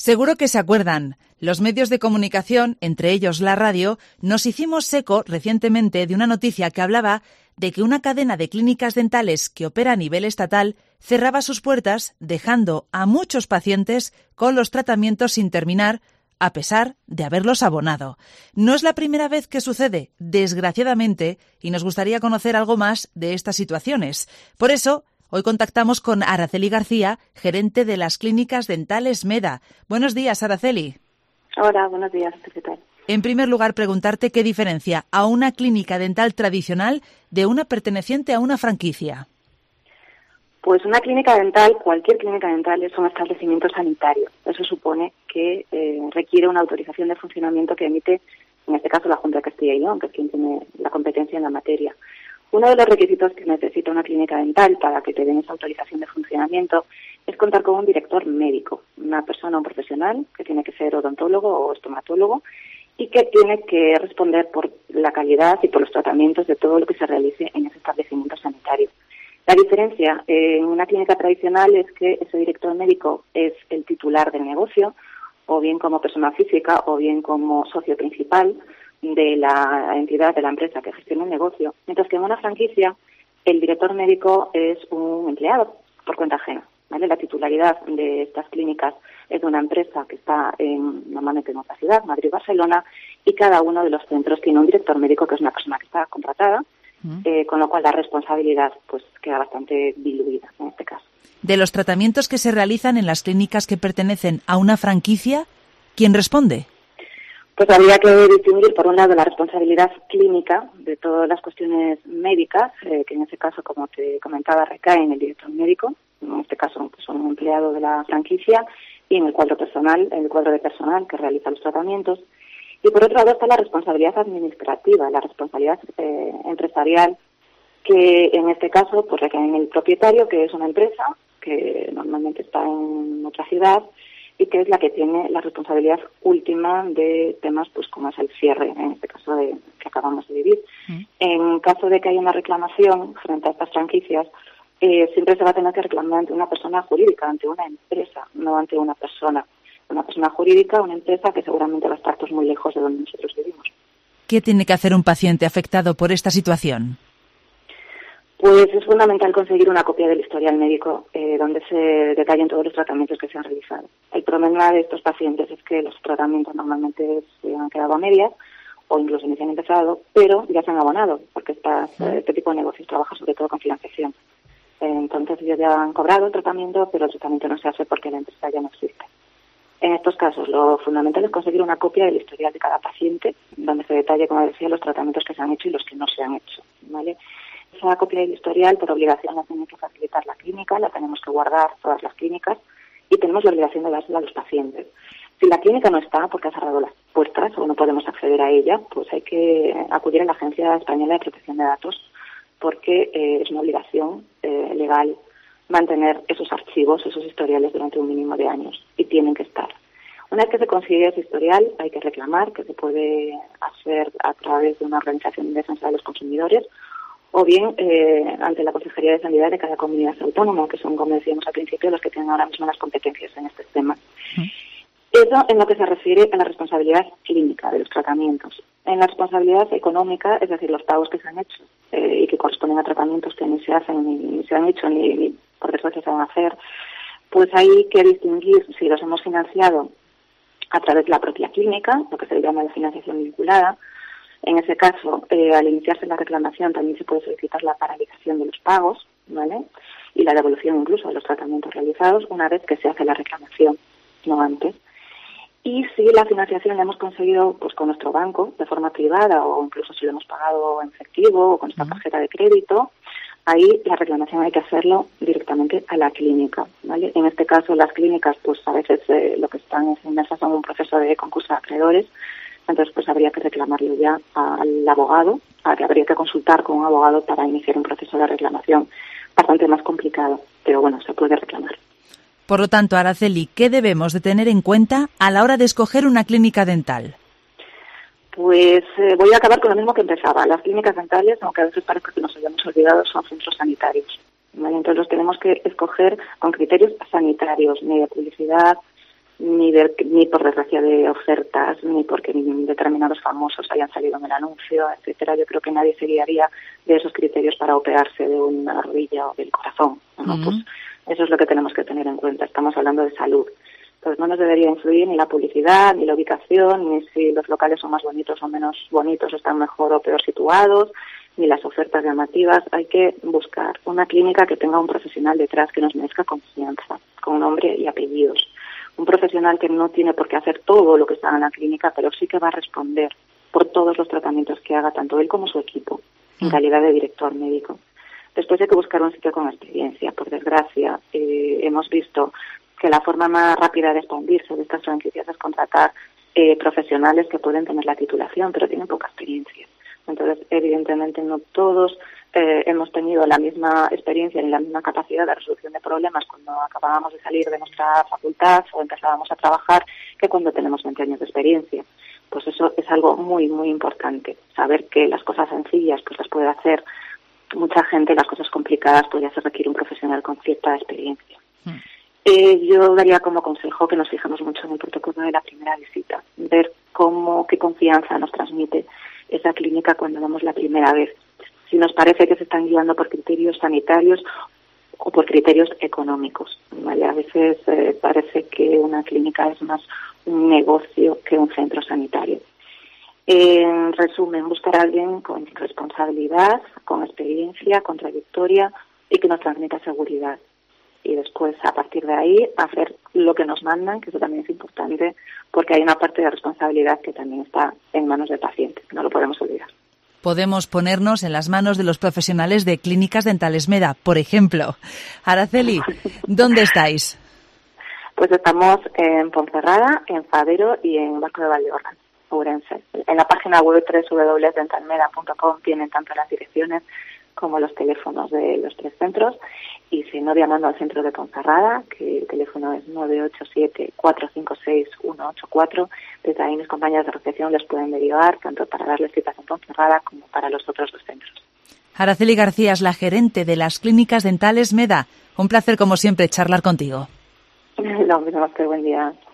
Seguro que se acuerdan. Los medios de comunicación, entre ellos la radio, nos hicimos eco recientemente de una noticia que hablaba de que una cadena de clínicas dentales que opera a nivel estatal cerraba sus puertas, dejando a muchos pacientes con los tratamientos sin terminar, a pesar de haberlos abonado. No es la primera vez que sucede, desgraciadamente, y nos gustaría conocer algo más de estas situaciones. Por eso, hoy contactamos con Araceli García, gerente de las clínicas dentales Meda. Buenos días, Araceli. Hola, buenos días, ¿qué tal? En primer lugar, preguntarte qué diferencia a una clínica dental tradicional de una perteneciente a una franquicia. Pues una clínica dental, cualquier clínica dental, es un establecimiento sanitario. Eso supone que requiere una autorización de funcionamiento que emite, en este caso, la Junta de Castilla y León, que es quien tiene la competencia en la materia. Uno de los requisitos que necesita una clínica dental para que te den esa autorización de funcionamiento es contar con un director médico, una persona, un profesional, que tiene que ser odontólogo o estomatólogo, y que tiene que responder por la calidad y por los tratamientos de todo lo que se realice en ese establecimiento sanitario. La diferencia en una clínica tradicional es que ese director médico es el titular del negocio, o bien como persona física, o bien como socio principal de la entidad, de la empresa que gestiona el negocio, mientras que en una franquicia el director médico es un empleado por cuenta ajena, ¿vale? La titularidad de estas clínicas es de una empresa que está normalmente en otra ciudad, Madrid, Barcelona, y cada uno de los centros tiene un director médico que es una persona que está contratada, con lo cual la responsabilidad pues queda bastante diluida en este caso. De los tratamientos que se realizan en las clínicas que pertenecen a una franquicia, ¿quién responde? Pues habría que distinguir, por un lado, la responsabilidad clínica de todas las cuestiones médicas, que en ese caso, como te comentaba, recae en el director médico, en este caso pues, un empleado de la franquicia, y en el cuadro de personal que realiza los tratamientos. Y por otro lado está la responsabilidad administrativa, la responsabilidad empresarial, que en este caso pues recae en el propietario, que es una empresa que normalmente está en otra ciudad y que es la que tiene la responsabilidad última de temas pues como es el cierre, en este caso que acabamos de vivir. En caso de que haya una reclamación frente a estas franquicias, siempre se va a tener que reclamar ante una persona jurídica, ante una empresa, no ante una persona. Una persona jurídica, una empresa que seguramente va a estar muy lejos de donde nosotros vivimos. ¿Qué tiene que hacer un paciente afectado por esta situación? Pues es fundamental conseguir una copia del historial médico donde se detallen todos los tratamientos que se han realizado. El problema de estos pacientes es que los tratamientos normalmente se han quedado a medias o incluso ni se han empezado, pero ya se han abonado, porque este tipo de negocios trabaja sobre todo con financiación. Entonces ellos ya han cobrado el tratamiento, pero el tratamiento no se hace porque la empresa ya no existe. En estos casos, lo fundamental es conseguir una copia del historial de cada paciente, donde se detalle, como decía, los tratamientos que se han hecho y los que no se han hecho, ¿vale? Esa copia del historial, por obligación, la tiene que facilitar la clínica, la tenemos que guardar todas las clínicas y tenemos la obligación de dársela a los pacientes. Si la clínica no está porque ha cerrado las puertas o no podemos acceder a ella, pues hay que acudir a la Agencia Española de Protección de Datos porque es una obligación legal mantener esos archivos, esos historiales durante un mínimo de años y tienen que estar. Una vez que se consigue ese historial, hay que reclamar, que se puede hacer a través de una organización de defensa de los consumidores o bien ante la Consejería de Sanidad de cada comunidad autónoma, que son, como decíamos al principio, los que tienen ahora mismo las competencias en este tema. Eso en lo que se refiere a la responsabilidad clínica de los tratamientos. En la responsabilidad económica, es decir, los pagos que se han hecho y que corresponden a tratamientos que ni se hacen, ni se han hecho, ni por desgracia se van a hacer, pues hay que distinguir si los hemos financiado a través de la propia clínica, lo que se llama la financiación vinculada. En ese caso, al iniciarse la reclamación también se puede solicitar la paralización de los pagos, ¿vale? Y la devolución incluso de los tratamientos realizados una vez que se hace la reclamación, no antes. Y si la financiación la hemos conseguido pues con nuestro banco de forma privada o incluso si lo hemos pagado en efectivo o con nuestra tarjeta de crédito, ahí la reclamación hay que hacerlo directamente a la clínica, ¿vale? En este caso las clínicas pues a veces lo que están es inmersas en un proceso de concurso de acreedores, entonces pues habría que reclamarlo ya al abogado, habría que consultar con un abogado para iniciar un proceso de reclamación bastante más complicado, pero bueno, se puede reclamar. Por lo tanto, Araceli, ¿qué debemos de tener en cuenta a la hora de escoger una clínica dental? Pues voy a acabar con lo mismo que empezaba. Las clínicas dentales, aunque a veces parezca que nos hayamos olvidado, son centros sanitarios, ¿vale? Entonces los tenemos que escoger con criterios sanitarios, ni de publicidad, ni por desgracia de ofertas, ni porque determinados famosos hayan salido en el anuncio, etcétera. Yo creo que nadie se guiaría de esos criterios para operarse de una rodilla o del corazón, ¿no? Pues eso es lo que tenemos que tener en cuenta. Estamos hablando de salud. Entonces no nos debería influir ni la publicidad, ni la ubicación, ni si los locales son más bonitos o menos bonitos, están mejor o peor situados, ni las ofertas llamativas. Hay que buscar una clínica que tenga un profesional detrás que nos merezca confianza, con nombre y apellidos. Un profesional que no tiene por qué hacer todo lo que está en la clínica, pero sí que va a responder por todos los tratamientos que haga, tanto él como su equipo, en calidad de director médico. Después hay que buscar un sitio con experiencia. Por desgracia, hemos visto que la forma más rápida de expandirse de estas franquicias es contratar profesionales que pueden tener la titulación, pero tienen poca experiencia. Entonces, evidentemente, no todos hemos tenido la misma experiencia ni la misma capacidad de resolución de problemas cuando acabábamos de salir de nuestra facultad o empezábamos a trabajar que cuando tenemos 20 años de experiencia. Pues eso es algo muy, muy importante. Saber que las cosas sencillas pues las puede hacer mucha gente, las cosas complicadas pues ya se requiere un profesional con cierta experiencia. Yo daría como consejo que nos fijemos mucho en el protocolo de la primera visita, ver qué confianza nos transmite esa clínica cuando vamos la primera vez. Si nos parece que se están guiando por criterios sanitarios o por criterios económicos, ¿vale? A veces parece que una clínica es más un negocio que un centro sanitario. En resumen, buscar a alguien con responsabilidad, con experiencia, con trayectoria y que nos transmita seguridad. Y después, a partir de ahí, hacer lo que nos mandan, que eso también es importante, porque hay una parte de responsabilidad que también está en manos del paciente, no lo podemos olvidar. Podemos ponernos en las manos de los profesionales de Clínicas Dentales Meda, por ejemplo. Araceli, ¿dónde estáis? Pues estamos en Ponferrada, en Fadero y en Barco de Valdeorras, Ourense. En la página web www.dentalmeda.com tienen tanto las direcciones como los teléfonos de los 3 centros, y si no, llamando al centro de Ponferrada, que el teléfono es 987-456-184. Desde ahí mis compañeras de recepción les pueden derivar tanto para darles citas en Ponferrada como para los otros 2 centros. Araceli García es la gerente de las Clínicas Dentales Meda. Un placer, como siempre, charlar contigo. Lo mismo, que buen día.